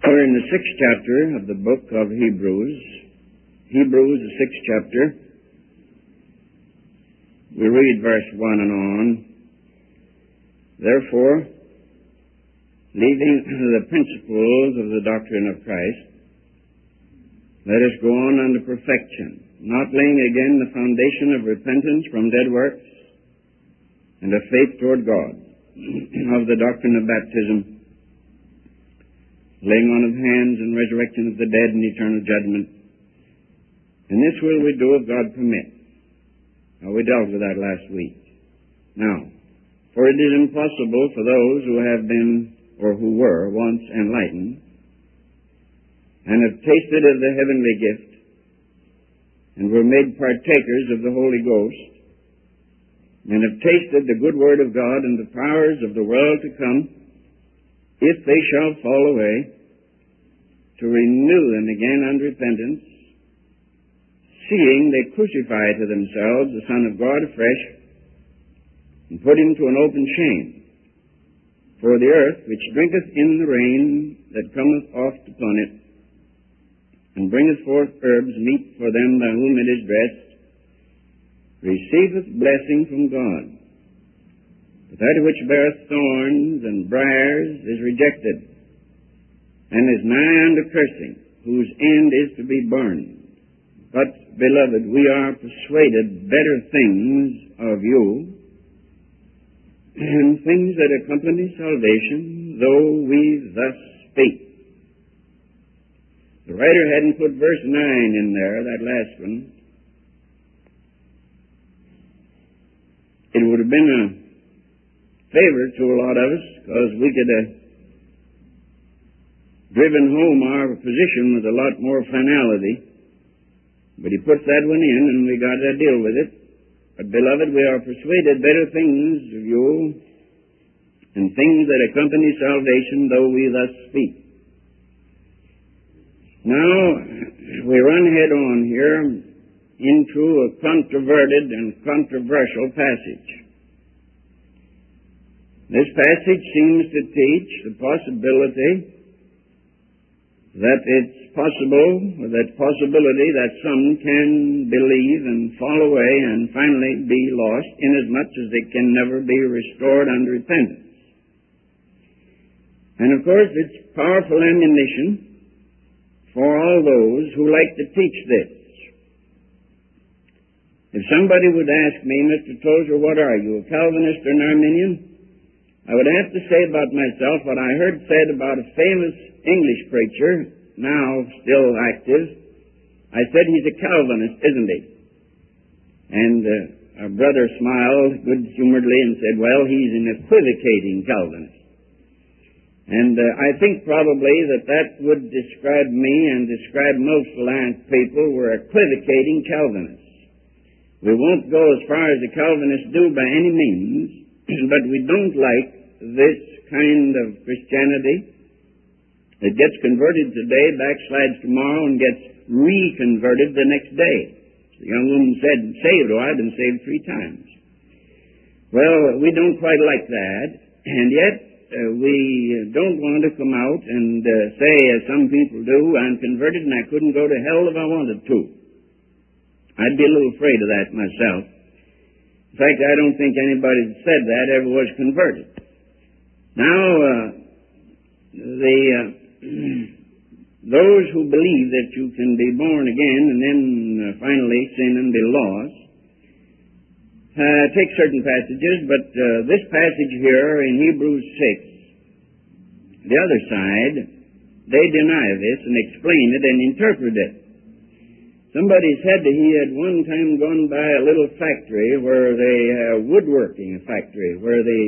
We're in the 6th chapter of the book of Hebrews. Hebrews, the 6th chapter. We read verse 1 and on. Therefore, leaving the principles of the doctrine of Christ, let us go on unto perfection, not laying again the foundation of repentance from dead works and of faith toward God, of the doctrine of baptism, laying on of hands and resurrection of the dead and eternal judgment. And this will we do if God permit. Now, we dealt with that last week. Now, for it is impossible for those who have been, or who were once enlightened, and have tasted of the heavenly gift, and were made partakers of the Holy Ghost, and have tasted the good word of God and the powers of the world to come, if they shall fall away, to renew them again unto repentance, seeing they crucify to themselves the Son of God afresh, and put him to an open shame. For the earth, which drinketh in the rain that cometh oft upon it, and bringeth forth herbs meet for them by whom it is dressed, receiveth blessing from God. But that which beareth thorns and briars is rejected, and is nigh unto cursing, whose end is to be burned. But, beloved, we are persuaded better things of you, and things that accompany salvation, though we thus speak. The writer hadn't put verse 9 in there, that last one. It would have been a favor to a lot of us, because we could have driven home our position with a lot more finality. But he puts that one in, and we got to deal with it. But, beloved, we are persuaded better things of you, and things that accompany salvation, though we thus speak. Now, we run head on here into a controverted and controversial passage. This passage seems to teach the possibility that it's possible, or that possibility that some can believe and fall away and finally be lost, inasmuch as they can never be restored unto repentance. And of course, it's powerful ammunition for all those who like to teach this. If somebody would ask me, Mr. Tozer, what are you, a Calvinist or an Arminian? I would have to say about myself what I heard said about a famous English preacher, now still active. I said, he's a Calvinist, isn't he? And our brother smiled good-humoredly and said, well, he's an equivocating Calvinist. And I think probably that would describe me and describe most Alliance people. We're equivocating Calvinists. We won't go as far as the Calvinists do by any means, but we don't like this kind of Christianity that gets converted today, backslides tomorrow, and gets reconverted the next day. The young woman said, saved, oh, I've been saved 3 times. Well, we don't quite like that, and yet we don't want to come out and say, as some people do, I'm converted and I couldn't go to hell if I wanted to. I'd be a little afraid of that myself. In fact, I don't think anybody that said that ever was converted. Now, those who believe that you can be born again and then finally sin and be lost, take certain passages, but this passage here in Hebrews 6, the other side, they deny this and explain it and interpret it. Somebody said that he had one time gone by a little factory where they, woodworking factory, where they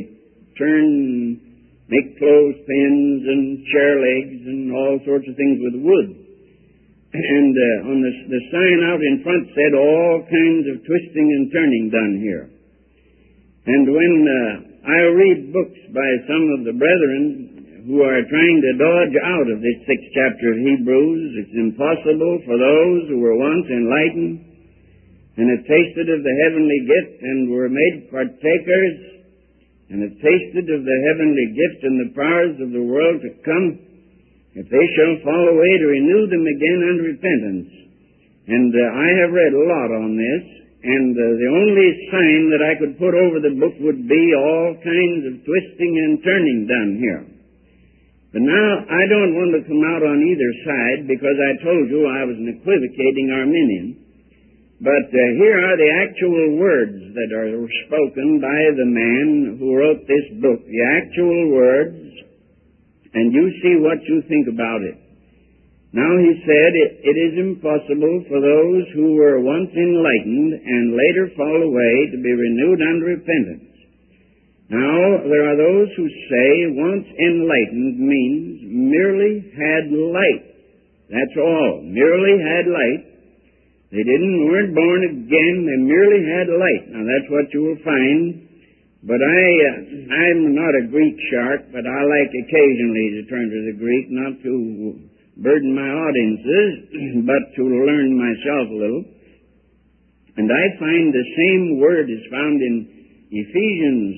make clothespins and chair legs and all sorts of things with wood. And on the sign out in front said all kinds of twisting and turning done here. And when I read books by some of the brethren who are trying to dodge out of this 6th chapter of Hebrews, it's impossible for those who were once enlightened and have tasted of the heavenly gift and were made partakers and have tasted of the heavenly gift and the powers of the world to come, if they shall fall away, to renew them again unto repentance. And I have read a lot on this, and the only sign that I could put over the book would be all kinds of twisting and turning done here. But now, I don't want to come out on either side, because I told you I was an equivocating Arminian. But here are the actual words that are spoken by the man who wrote this book, the actual words, and you see what you think about it. Now he said, it is impossible for those who were once enlightened and later fall away to be renewed unto repentance. Now, there are those who say once enlightened means merely had light. That's all. Merely had light. They weren't born again. They merely had light. Now, that's what you will find. But I'm not a Greek shark, but I like occasionally to turn to the Greek, not to burden my audiences, but to learn myself a little. And I find the same word is found in Ephesians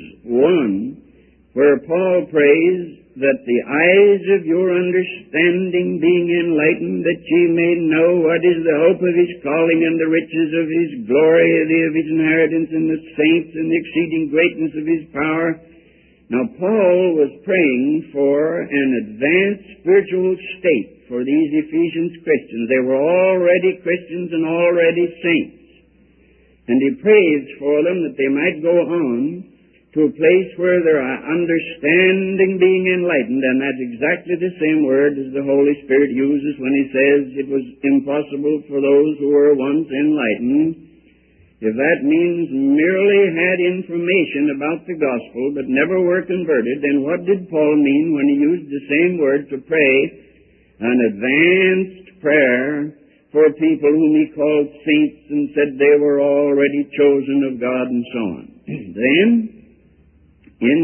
1, where Paul prays that the eyes of your understanding being enlightened, that ye may know what is the hope of his calling and the riches of his glory, of his inheritance in the saints, and the exceeding greatness of his power. Now, Paul was praying for an advanced spiritual state for these Ephesians Christians. They were already Christians and already saints. And he prays for them that they might go on to a place where their understanding being enlightened, and that's exactly the same word as the Holy Spirit uses when he says it was impossible for those who were once enlightened. If that means merely had information about the gospel but never were converted, then what did Paul mean when he used the same word to pray an advanced prayer for people whom he called saints and said they were already chosen of God and so on? Then, in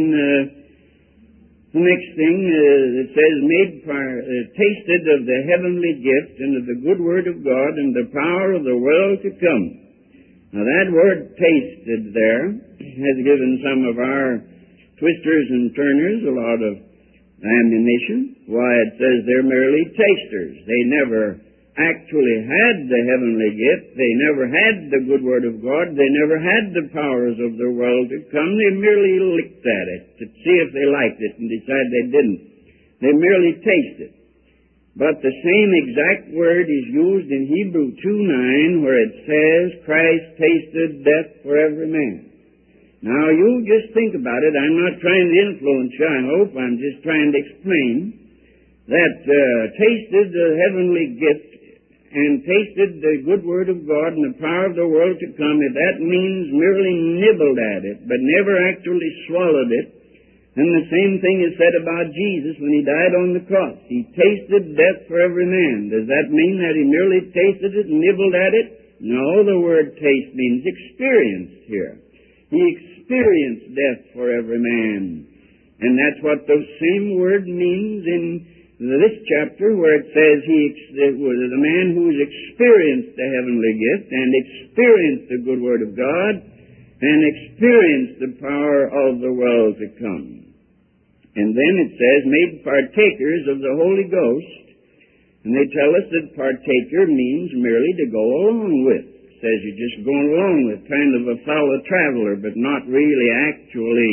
the next thing, it says, tasted of the heavenly gift and of the good word of God and the power of the world to come. Now that word tasted there has given some of our twisters and turners a lot of ammunition. Why, it says they're merely tasters. They never actually had the heavenly gift. They never had the good word of God. They never had the powers of the world to come. They merely licked at it to see if they liked it and decided they didn't. They merely tasted. But the same exact word is used in Hebrew 2:9 where it says, Christ tasted death for every man. Now you just think about it. I'm not trying to influence you, I hope. I'm just trying to explain that tasted the heavenly gift and tasted the good word of God and the power of the world to come, if that means merely nibbled at it, but never actually swallowed it, then the same thing is said about Jesus when he died on the cross. He tasted death for every man. Does that mean that he merely tasted it and nibbled at it? No, the word taste means experienced here. He experienced death for every man. And that's what the same word means in this chapter where it says the man who's experienced the heavenly gift and experienced the good word of God and experienced the power of the world to come. And then it says, made partakers of the Holy Ghost. And they tell us that partaker means merely to go along with. It says you're just going along with, kind of a fellow traveler, but not really actually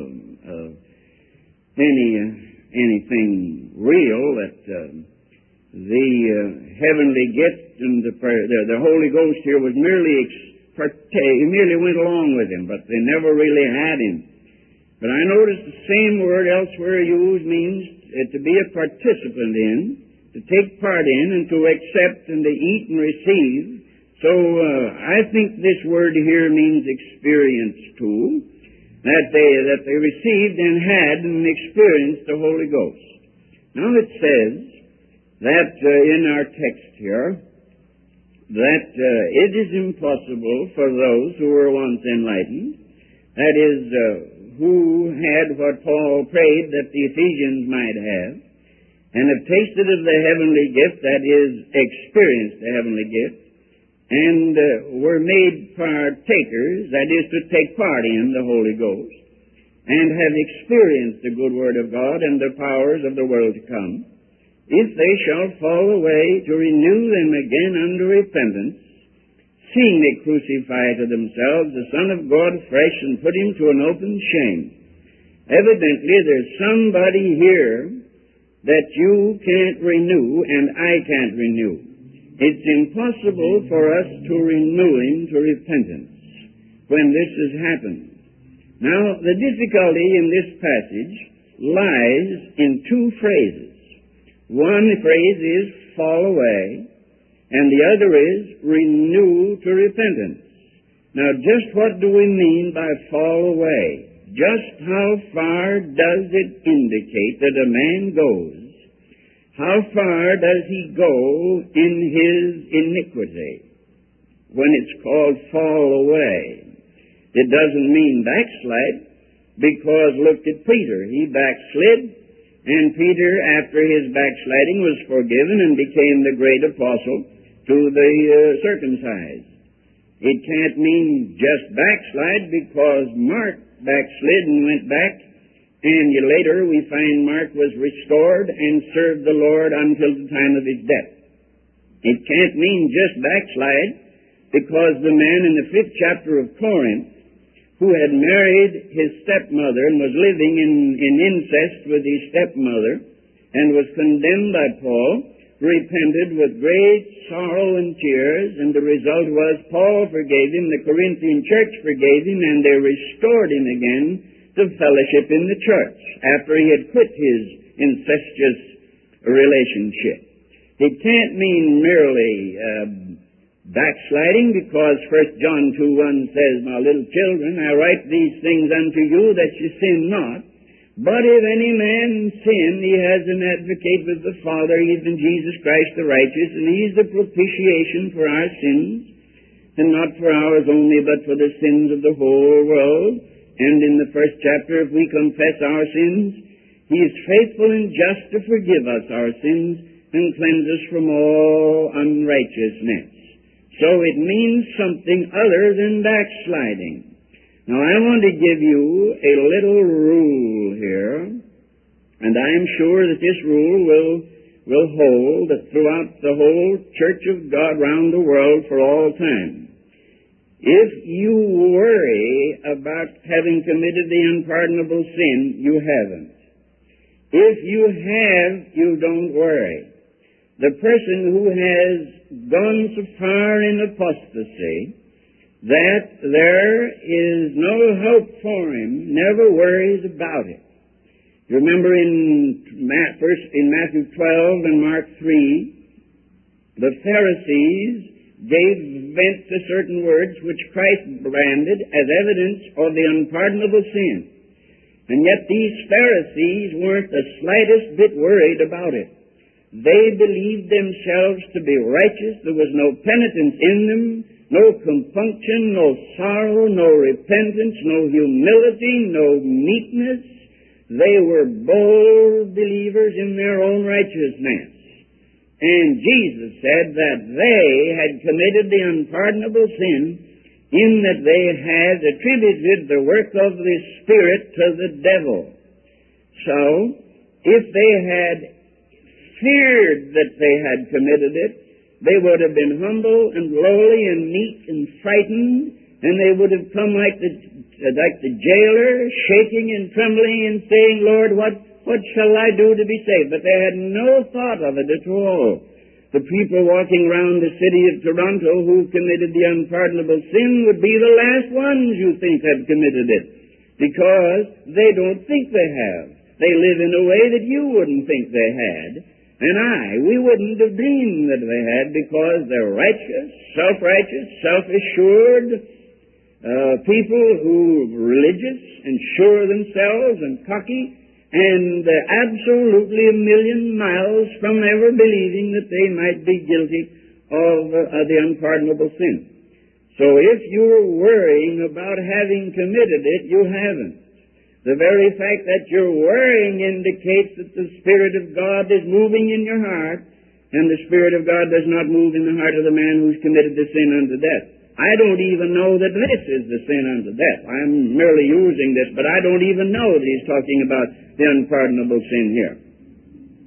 anything real. That the heavenly gift and the Holy Ghost here was merely he merely went along with him, but they never really had him. But I notice the same word elsewhere used means to be a participant in, to take part in, and to accept and to eat and receive. So I think this word here means experience too, that they received and had and experienced the Holy Ghost. Now it says that in our text here, that it is impossible for those who were once enlightened, that is, who had what Paul prayed that the Ephesians might have, and have tasted of the heavenly gift, that is, experienced the heavenly gift, and were made partakers, that is, to take part in the Holy Ghost, and have experienced the good word of God and the powers of the world to come. if they shall fall away, to renew them again unto repentance, seeing they crucify to themselves the Son of God afresh and put him to an open shame. Evidently, there's somebody here that you can't renew and I can't renew. It's impossible for us to renew him to repentance when this has happened. Now, the difficulty in this passage lies in two phrases. One phrase is fall away, and the other is renew to repentance. Now, just what do we mean by fall away? Just how far does it indicate that a man goes? How far does he go in his iniquity when it's called fall away? It doesn't mean backslide, because look at Peter. He backslid, and Peter, after his backsliding, was forgiven and became the great apostle to the circumcised. It can't mean just backslide, because Mark backslid and went back, and later we find Mark was restored and served the Lord until the time of his death. It can't mean just backslide, because the man in the 5th chapter of Corinth, who had married his stepmother and was living in incest with his stepmother and was condemned by Paul, repented with great sorrow and tears, and the result was Paul forgave him, the Corinthian church forgave him, and they restored him again to fellowship in the church after he had quit his incestuous relationship. It can't mean merely backsliding, because 1 John 2:1 says, My little children, I write these things unto you that you sin not. But if any man sin, he has an advocate with the Father, even Jesus Christ the righteous, and he is the propitiation for our sins, and not for ours only, but for the sins of the whole world. And in the 1st chapter, if we confess our sins, he is faithful and just to forgive us our sins and cleanse us from all unrighteousness. So it means something other than backsliding. Now, I want to give you a little rule here, and I am sure that this rule will hold throughout the whole Church of God round the world for all time. If you worry about having committed the unpardonable sin, you haven't. If you have, you don't worry. The person who has gone so far in apostasy that there is no hope for him never worries about it. You remember in Matthew 12 and Mark 3, the Pharisees gave vent to certain words which Christ branded as evidence of the unpardonable sin. And yet these Pharisees weren't the slightest bit worried about it. They believed themselves to be righteous. There was no penitence in them, no compunction, no sorrow, no repentance, no humility, no meekness. They were bold believers in their own righteousness. And Jesus said that they had committed the unpardonable sin in that they had attributed the work of the Spirit to the devil. So, if they had feared that they had committed it, they would have been humble and lowly and meek and frightened, and they would have come like the jailer, shaking and trembling and saying, Lord, what shall I do to be saved? But they had no thought of it at all. The people walking around the city of Toronto who committed the unpardonable sin would be the last ones you think have committed it, because they don't think they have. They live in a way that you wouldn't think they had. And we wouldn't have dreamed that they had, because they're righteous, self-righteous, self-assured people who are religious and sure of themselves and cocky and absolutely a million miles from ever believing that they might be guilty of the unpardonable sin. So if you're worrying about having committed it, you haven't. The very fact that you're worrying indicates that the Spirit of God is moving in your heart, and the Spirit of God does not move in the heart of the man who's committed the sin unto death. I don't even know that this is the sin unto death. I'm merely using this, but I don't even know that he's talking about the unpardonable sin here.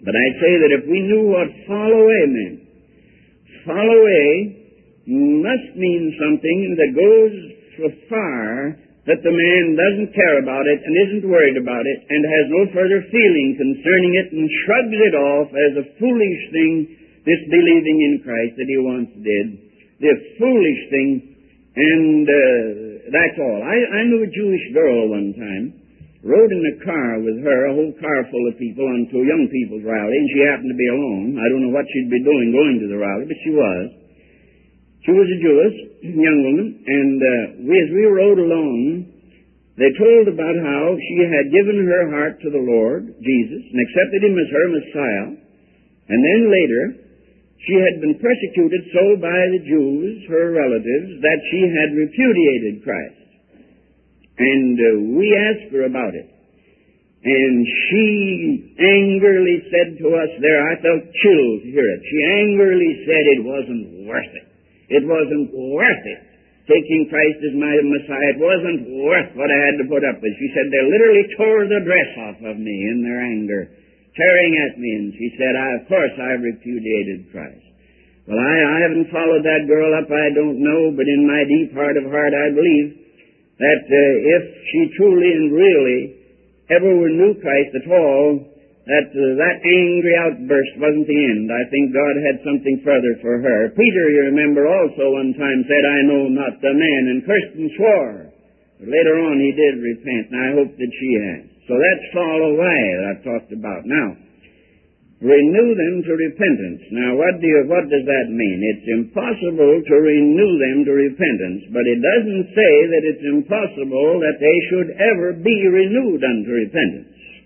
But I say that if we knew what fall away meant, fall away must mean something that goes so far that the man doesn't care about it and isn't worried about it and has no further feeling concerning it and shrugs it off as a foolish thing, this believing in Christ that he once did. The foolish thing, and that's all. I knew a Jewish girl one time, rode in a car with her, a whole car full of people, onto a young people's rally, and she happened to be alone. I don't know what she'd be doing going to the rally, but she was. She was a Jewish young woman, and as we rode along, they told about how she had given her heart to the Lord Jesus and accepted him as her Messiah, and then later she had been persecuted so by the Jews, her relatives, that she had repudiated Christ. And we asked her about it. And she angrily said to us there, I felt chilled to hear it. She angrily said it wasn't worth it. It wasn't worth it. Taking Christ as my Messiah, it wasn't worth what I had to put up with. She said they literally tore the dress off of me in their anger, tearing at me. And she said, of course I repudiated Christ. Well, I haven't followed that girl up, I don't know, but in my deep heart of heart I believe that if she truly and really ever knew Christ at all, that angry outburst wasn't the end. I think God had something further for her. Peter, you remember, also one time said, I know not the man, and cursed and swore. But later on he did repent, and I hope that she has. So that's fall away that I've talked about. Now, renew them to repentance. Now, what does that mean? It's impossible to renew them to repentance, but it doesn't say that it's impossible that they should ever be renewed unto repentance.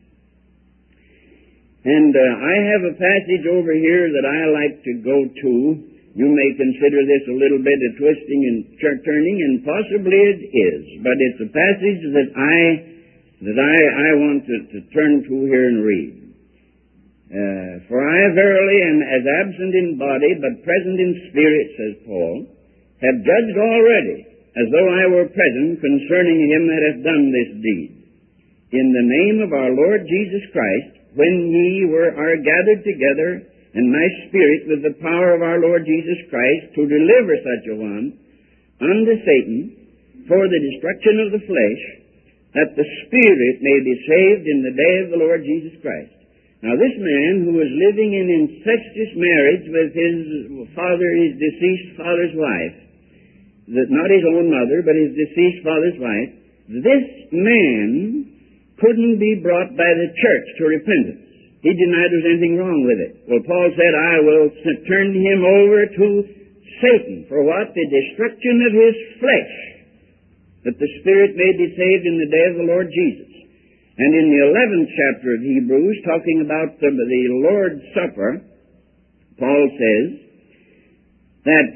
And I have a passage over here that I like to go to. You may consider this a little bit of twisting and turning, and possibly it is, but it's a passage that I want to turn to here and read. For I verily am as absent in body, but present in spirit, says Paul, have judged already, as though I were present, concerning him that hath done this deed. In the name of our Lord Jesus Christ, when ye are gathered together in my spirit with the power of our Lord Jesus Christ, to deliver such a one unto Satan for the destruction of the flesh, that the spirit may be saved in the day of the Lord Jesus Christ. Now this man who was living in incestuous marriage with his deceased father's wife, not his own mother, but his deceased father's wife, this man couldn't be brought by the church to repentance. He denied there was anything wrong with it. Well, Paul said, I will turn him over to Satan. For what? The destruction of his flesh, that the spirit may be saved in the day of the Lord Jesus. And in the 11th chapter of Hebrews, talking about the Lord's Supper, Paul says that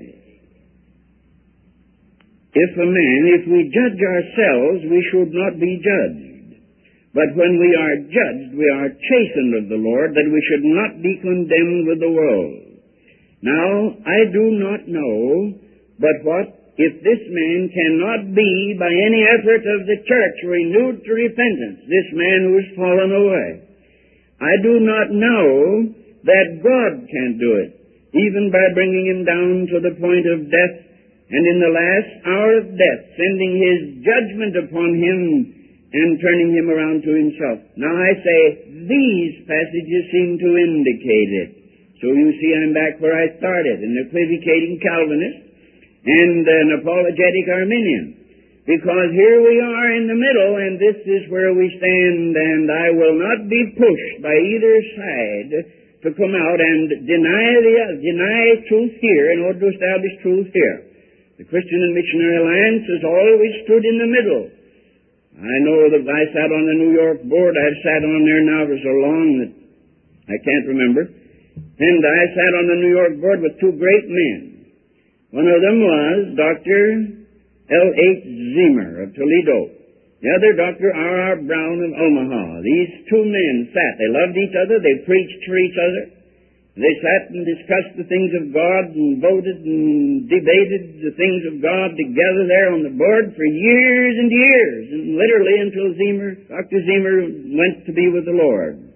if we judge ourselves, we should not be judged. But when we are judged, we are chastened of the Lord, that we should not be condemned with the world. Now, I do not know, but what if this man cannot be, by any effort of the church, renewed to repentance, this man who has fallen away? I do not know that God can't do it, even by bringing him down to the point of death, and in the last hour of death, sending his judgment upon him and turning him around to himself. Now I say, these passages seem to indicate it. So you see I'm back where I started, an equivocating Calvinist and an apologetic Arminian. Because here we are in the middle, and this is where we stand, and I will not be pushed by either side to come out and deny truth here in order to establish truth here. The Christian and Missionary Alliance has always stood in the middle. I know that I sat on the New York board. I've sat on there now for so long that I can't remember. And I sat on the New York board with two great men. One of them was Dr. L.H. Zemer of Toledo. The other, Dr. R.R. Brown of Omaha. These two men sat. They loved each other. They preached for each other. They sat and discussed the things of God and voted and debated the things of God together there on the board for years and years, and literally until Dr. Zemer went to be with the Lord.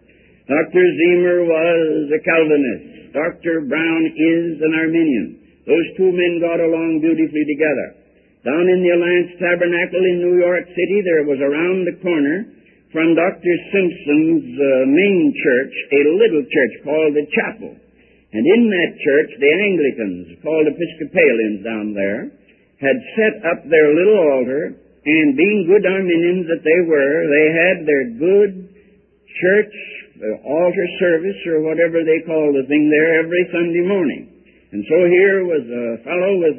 Dr. Zemer was a Calvinist. Dr. Brown is an Arminian. Those two men got along beautifully together. Down in the Alliance Tabernacle in New York City, there was around the corner from Dr. Simpson's main church, a little church called the Chapel. And in that church, the Anglicans, called Episcopalians down there, had set up their little altar, and being good Arminians that they were, they had their good church altar service, or whatever they call the thing there, every Sunday morning. And so here was a fellow with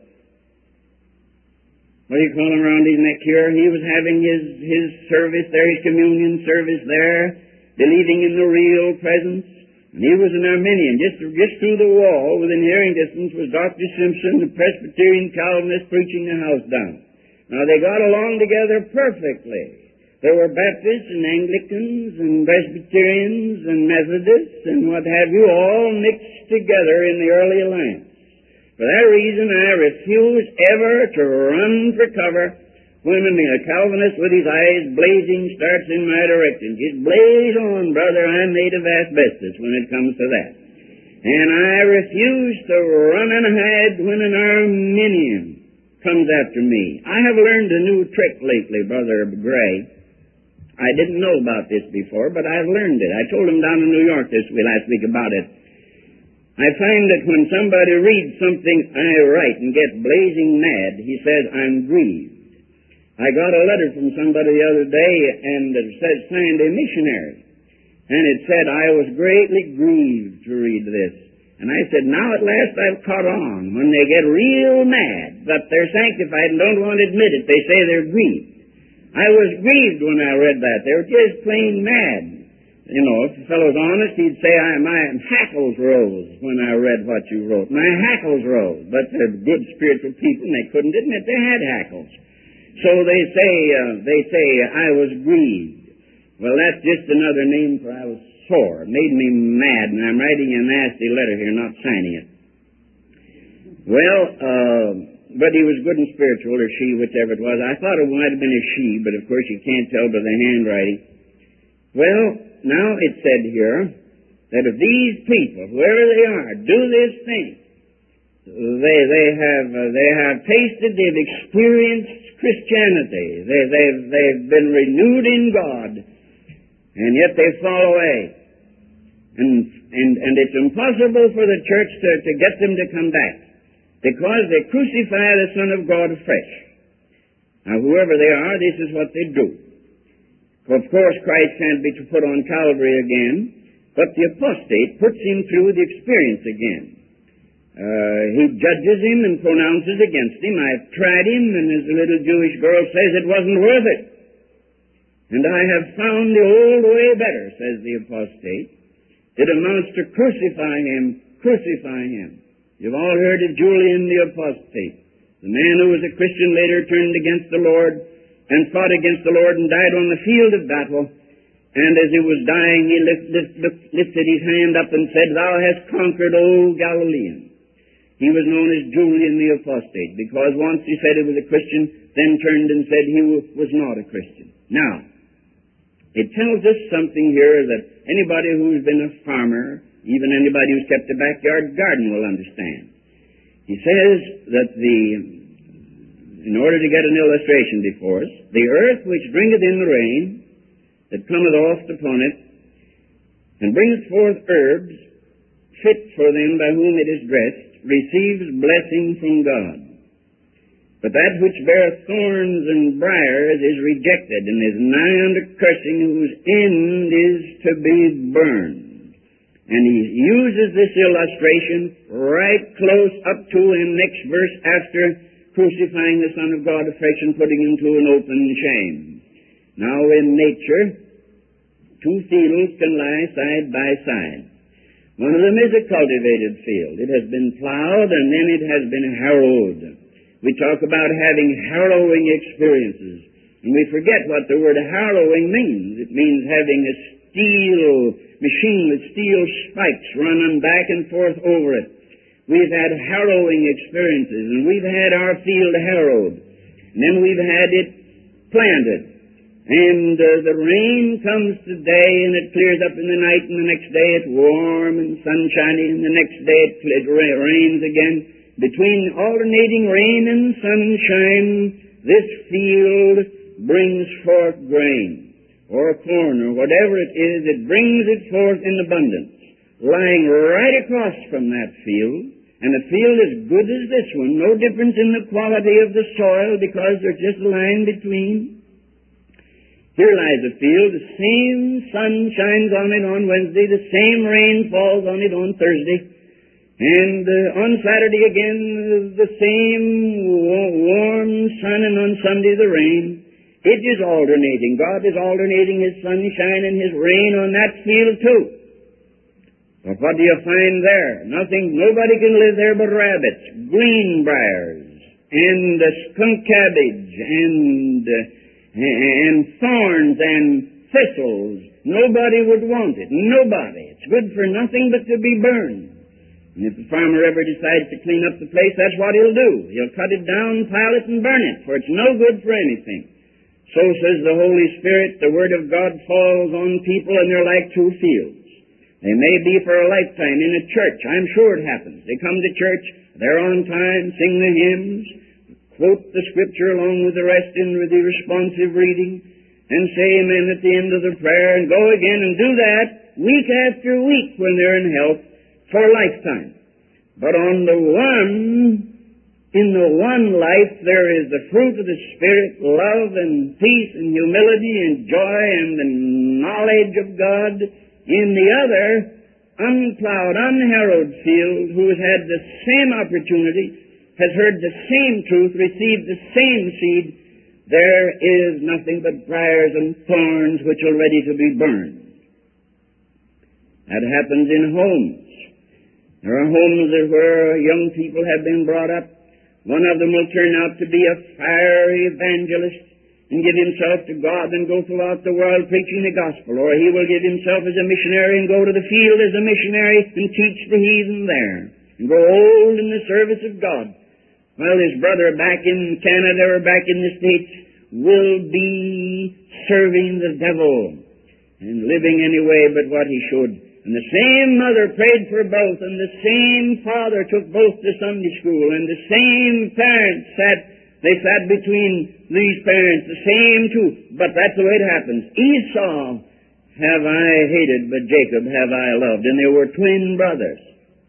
what do you call him around his neck here? He was having his service there, his communion service there, believing in the real presence. And he was an Arminian. Just through the wall, within hearing distance, was Dr. Simpson, the Presbyterian Calvinist, preaching the house down. Now, they got along together perfectly. There were Baptists and Anglicans and Presbyterians and Methodists and what have you, all mixed together in the early alliance. For that reason, I refuse ever to run for cover when a Calvinist with his eyes blazing starts in my direction. Just blaze on, brother. I'm made of asbestos when it comes to that. And I refuse to run and hide when an Arminian comes after me. I have learned a new trick lately, Brother Gray. I didn't know about this before, but I've learned it. I told him down in New York last week about it. I find that when somebody reads something I write and gets blazing mad, he says, I'm grieved. I got a letter from somebody the other day, and it said, signed a missionary. And it said, I was greatly grieved to read this. And I said, now at last I've caught on. When they get real mad, but they're sanctified and don't want to admit it, they say they're grieved. I was grieved when I read that. They were just plain mad. You know, if the fellow's honest, he'd say, my hackles rose when I read what you wrote. My hackles rose. But they're good spiritual people, and they couldn't admit they had hackles. So they say, I was grieved. Well, that's just another name for I was sore. It made me mad, and I'm writing a nasty letter here, not signing it. Well, but he was good and spiritual, or she, whichever it was. I thought it might have been a she, but of course you can't tell by the handwriting. Well, now it said here that if these people, whoever they are, do this thing, they have tasted, they've experienced Christianity. They've been renewed in God, and yet they fall away. And it's impossible for the church to get them to come back, because they crucify the Son of God afresh. Now, whoever they are, this is what they do. Of course, Christ can't be put on Calvary again, but the apostate puts him through the experience again. He judges him and pronounces against him. I've tried him, and as the little Jewish girl says, it wasn't worth it. And I have found the old way better, says the apostate. It amounts to crucify him, crucify him. You've all heard of Julian the apostate. The man who was a Christian later turned against the Lord and fought against the Lord and died on the field of battle. And as he was dying, he lifted his hand up and said, Thou hast conquered, O Galilean. He was known as Julian the apostate, because once he said he was a Christian, then turned and said he was not a Christian. Now, it tells us something here that anybody who's been a farmer, even anybody who's kept a backyard garden will understand. He says that in order to get an illustration before us, the earth which bringeth in the rain, that cometh oft upon it, and bringeth forth herbs fit for them by whom it is dressed, receives blessing from God. But that which beareth thorns and briars is rejected, and is nigh unto cursing, whose end is to be burned. And he uses this illustration right close up to in next verse after crucifying the Son of God afresh and putting him to an open shame. Now in nature, two fields can lie side by side. One of them is a cultivated field. It has been plowed and then it has been harrowed. We talk about having harrowing experiences, and we forget what the word harrowing means. It means having a steel machine with steel spikes running back and forth over it. We've had harrowing experiences, and we've had our field harrowed. And then we've had it planted. And the rain comes today and it clears up in the night, and the next day it's warm and sunshiny, and the next day it rains again. Between alternating rain and sunshine, this field brings forth grain, or corn, or whatever it is. It brings it forth in abundance, lying right across from that field. And a field as good as this one, no difference in the quality of the soil, because there's just a line between. Here lies a field, the same sun shines on it on Wednesday, the same rain falls on it on Thursday, and on Saturday again the same warm sun, and on Sunday the rain. It is alternating. God is alternating His sunshine and His rain on that field too. But what do you find there? Nothing. Nobody can live there but rabbits, greenbriers, and skunk cabbage, and thorns and thistles. Nobody would want it. Nobody. It's good for nothing but to be burned. And if the farmer ever decides to clean up the place, that's what he'll do. He'll cut it down, pile it, and burn it, for it's no good for anything. So says the Holy Spirit, the Word of God falls on people, and they're like two fields. They may be for a lifetime in a church. I'm sure it happens. They come to church, they're on time, sing the hymns, quote the Scripture along with the rest in the responsive reading, and say amen at the end of the prayer, and go again and do that week after week when they're in health for a lifetime. But on the one, in the one life, there is the fruit of the Spirit, love and peace and humility and joy and the knowledge of God. In the other, unplowed, unharrowed field, who has had the same opportunity, has heard the same truth, received the same seed, there is nothing but briars and thorns which are ready to be burned. That happens in homes. There are homes where young people have been brought up. One of them will turn out to be a fiery evangelist and give himself to God and go throughout the world preaching the gospel, or he will give himself as a missionary and go to the field as a missionary and teach the heathen there, and grow old in the service of God, while his brother back in Canada or back in the States will be serving the devil and living any way but what he should. And the same mother prayed for both, and the same father took both to Sunday school, and the same parents they sat between these parents, the same two. But that's the way it happens. Esau have I hated, but Jacob have I loved. And they were twin brothers.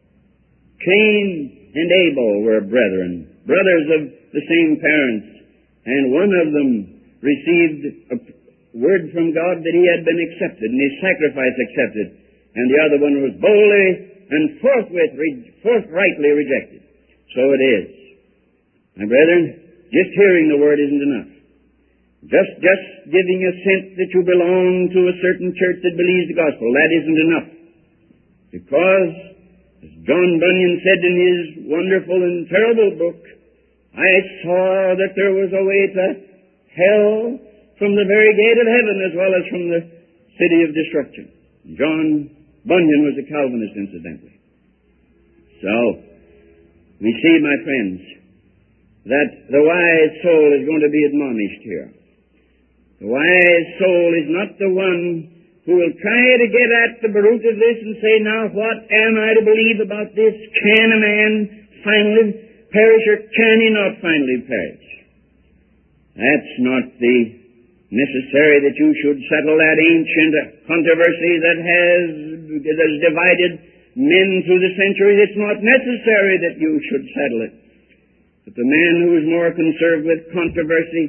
Cain and Abel were brethren, brothers of the same parents. And one of them received a word from God that he had been accepted, and his sacrifice accepted. And the other one was boldly and forthrightly rejected. So it is. My brethren, just hearing the word isn't enough. Just giving assent that you belong to a certain church that believes the gospel, that isn't enough. Because, as John Bunyan said in his wonderful and terrible book, I saw that there was a way to hell from the very gate of heaven as well as from the city of destruction. John Bunyan was a Calvinist, incidentally. So, we see, my friends, that the wise soul is going to be admonished here. The wise soul is not the one who will try to get at the root of this and say, now what am I to believe about this? Can a man finally perish, or can he not finally perish? That's not the necessary that you should settle that ancient controversy that has divided men through the centuries. It's not necessary that you should settle it. But the man who is more concerned with controversy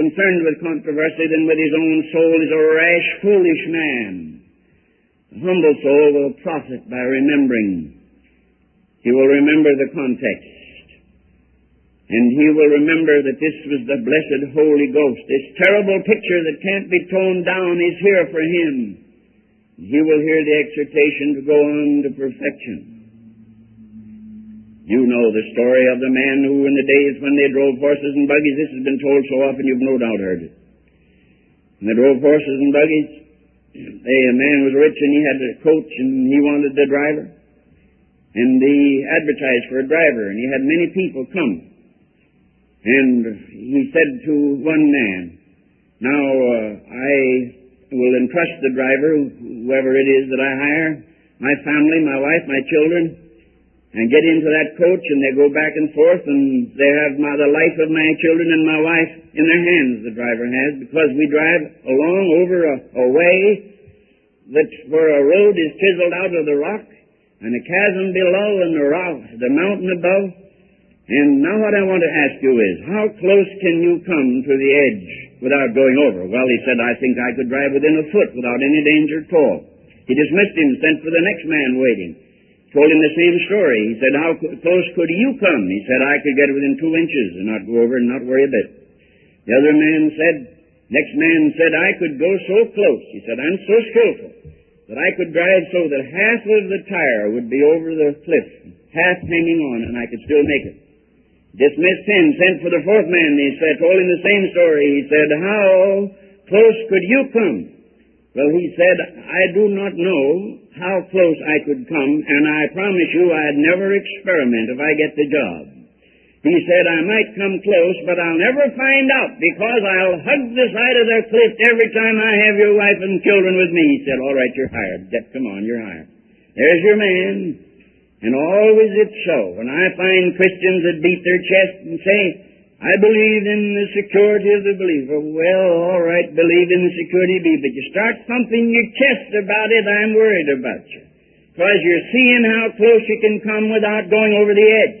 than with his own soul is a rash, foolish man. The humble soul will profit by remembering. He will remember the context. And he will remember that this was the blessed Holy Ghost. This terrible picture that can't be toned down is here for him. He will hear the exhortation to go on to perfection. You know the story of the man who, in the days when they drove horses and buggies, this has been told so often you've no doubt heard it. When they drove horses and buggies, a man was rich and he had a coach and he wanted the driver. And he advertised for a driver, and he had many people come. And he said to one man, Now, I will entrust the driver, whoever it is that I hire, my family, my wife, my children, and get into that coach, and they go back and forth, and they have the life of my children and my wife in their hands, the driver has, because we drive along over a way where a road is chiseled out of the rock, and a chasm below, and the mountain above. And now what I want to ask you is, how close can you come to the edge without going over? Well, he said, I think I could drive within a foot without any danger at all. He dismissed him, sent for the next man waiting. Told him the same story. He said, how close could you come? He said, I could get within 2 inches and not go over and not worry a bit. The other man said, next man said, I could go so close. He said, I'm so skillful that I could drive so that half of the tire would be over the cliff, half hanging on, and I could still make it. Dismissed him, sent for the fourth man. He said, told him the same story. He said, how close could you come? Well, he said, I do not know how close I could come, and I promise you I'd never experiment if I get the job. He said, I might come close, but I'll never find out, because I'll hug the side of the cliff every time I have your wife and children with me. He said, all right, you're hired. Come on, you're hired. There's your man. And always it's so. When I find Christians that beat their chest and say, I believe in the security of the believer. Well, all right, believe in the security of the believer, but you start thumping your chest about it, I'm worried about you. Because you're seeing how close you can come without going over the edge.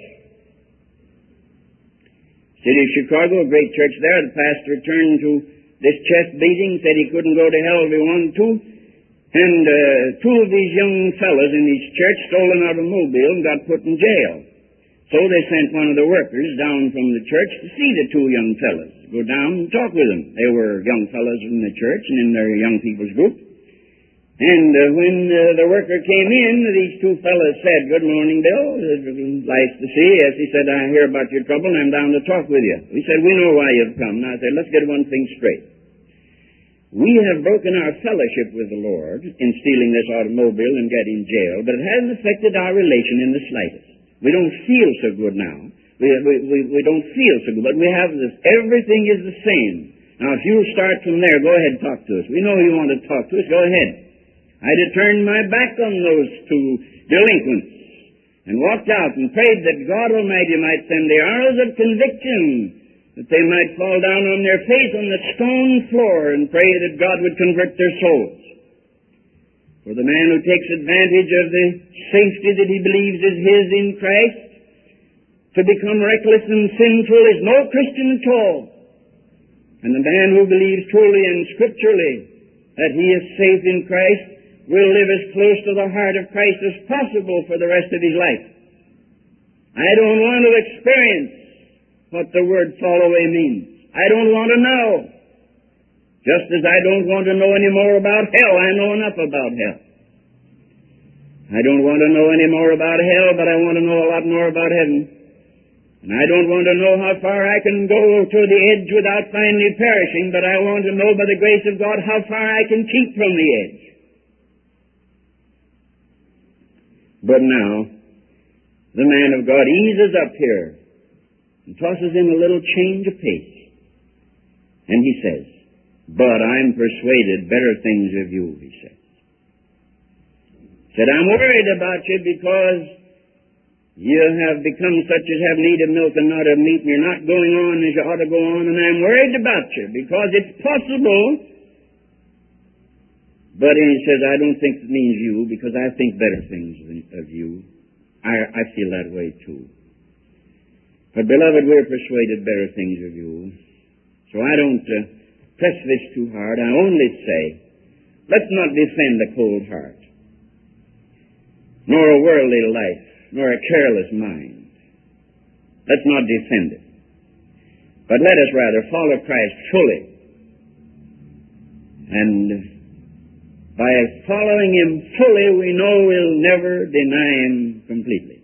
City of Chicago, a great church there, the pastor turned to this chest beating, said he couldn't go to hell if he wanted to. And two of these young fellas in his church stole an automobile and got put in jail. So they sent one of the workers down from the church to see the two young fellas, go down and talk with them. They were young fellas in the church and in their young people's group. And when the worker came in, these two fellas said, good morning, Bill. Nice to see you. Yes, he said, I hear about your trouble and I'm down to talk with you. He said, we know why you've come. Now I said, let's get one thing straight. We have broken our fellowship with the Lord in stealing this automobile and getting jail, but it hasn't affected our relation in the slightest. We don't feel so good now. We don't feel so good, but we have this. Everything is the same. Now, if you start from there, go ahead and talk to us. We know you want to talk to us. Go ahead. I'd have turned my back on those two delinquents and walked out and prayed that God Almighty might send the arrows of conviction, that they might fall down on their face on the stone floor and pray that God would convert their souls. For the man who takes advantage of the safety that he believes is his in Christ to become reckless and sinful is no Christian at all. And the man who believes truly and scripturally that he is safe in Christ will live as close to the heart of Christ as possible for the rest of his life. I don't want to experience what the word fall away means. I don't want to know. Just as I don't want to know any more about hell, I know enough about hell. I don't want to know any more about hell, but I want to know a lot more about heaven. And I don't want to know how far I can go to the edge without finally perishing, but I want to know by the grace of God how far I can keep from the edge. But now, the man of God eases up here and tosses in a little change of pace. And he says, but I'm persuaded better things of you, he says. Said, I'm worried about you because you have become such as have need of milk and not of meat, and you're not going on as you ought to go on, and I'm worried about you because it's possible. But he says, I don't think it means you because I think better things of you. I feel that way too. But beloved, we're persuaded better things of you. So I don't press this too hard. I only say, let's not defend a cold heart, nor a worldly life, nor a careless mind. Let's not defend it. But let us rather follow Christ fully. And by following Him fully, we know we'll never deny Him completely.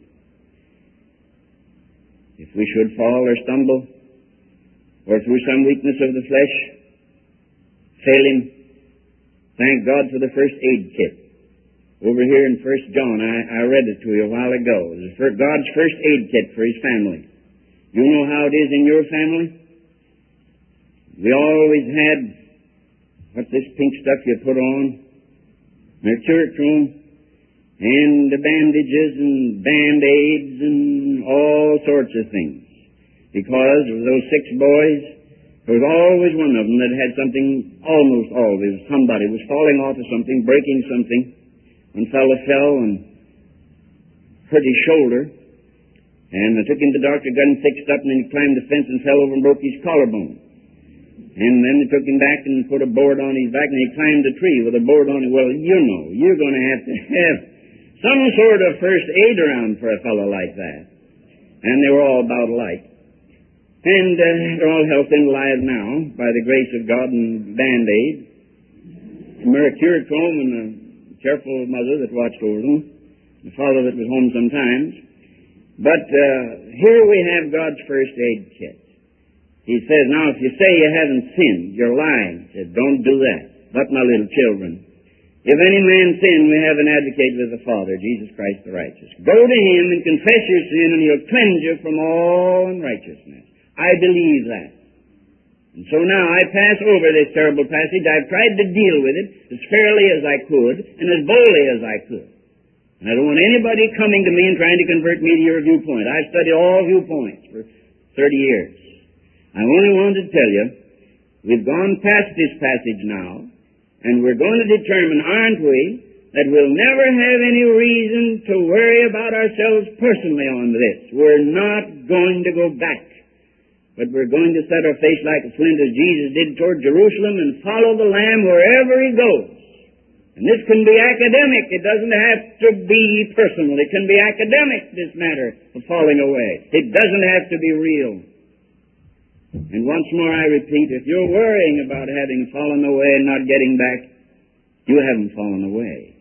If we should fall or stumble, or through some weakness of the flesh, fail Him, thank God for the first aid kit. Over here in 1 John, I read it to you a while ago. It was God's first aid kit for His family. You know how it is in your family? We always had what's this pink stuff you put on? Mercurochrome, and the bandages and Band-Aids and all sorts of things. Because of those 6 boys, there was always one of them that had something, almost always, somebody was falling off of something, breaking something. One fellow fell and hurt his shoulder, and they took him to the doctor, got him fixed up, and then he climbed the fence and fell over and broke his collarbone. And then they took him back and put a board on his back, and he climbed a tree with a board on it. Well, you know, you're going to have some sort of first aid around for a fellow like that. And they were all about alike. And they're all healthy and alive now, by the grace of God, and Band-Aid, Mercurochrome, and a careful mother that watched over them, the father that was home sometimes. But here we have God's first aid kit. He says, now if you say you haven't sinned, you're lying. He said, don't do that. But my little children, if any man sin, we have an advocate with the Father, Jesus Christ the righteous. Go to Him and confess your sin, and He'll cleanse you from all unrighteousness. I believe that. And so now I pass over this terrible passage. I've tried to deal with it as fairly as I could and as boldly as I could. And I don't want anybody coming to me and trying to convert me to your viewpoint. I've studied all viewpoints for 30 years. I only want to tell you, we've gone past this passage now, and we're going to determine, aren't we, that we'll never have any reason to worry about ourselves personally on this. We're not going to go back. But we're going to set our face like a flint as Jesus did toward Jerusalem and follow the Lamb wherever He goes. And this can be academic. It doesn't have to be personal. It can be academic, this matter of falling away. It doesn't have to be real. And once more I repeat, if you're worrying about having fallen away and not getting back, you haven't fallen away.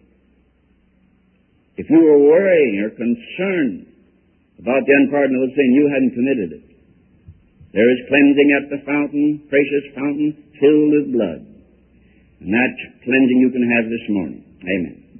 If you were worrying or concerned about the unpardonable sin, you hadn't committed it. There is cleansing at the fountain, precious fountain, filled with blood. And that cleansing you can have this morning. Amen.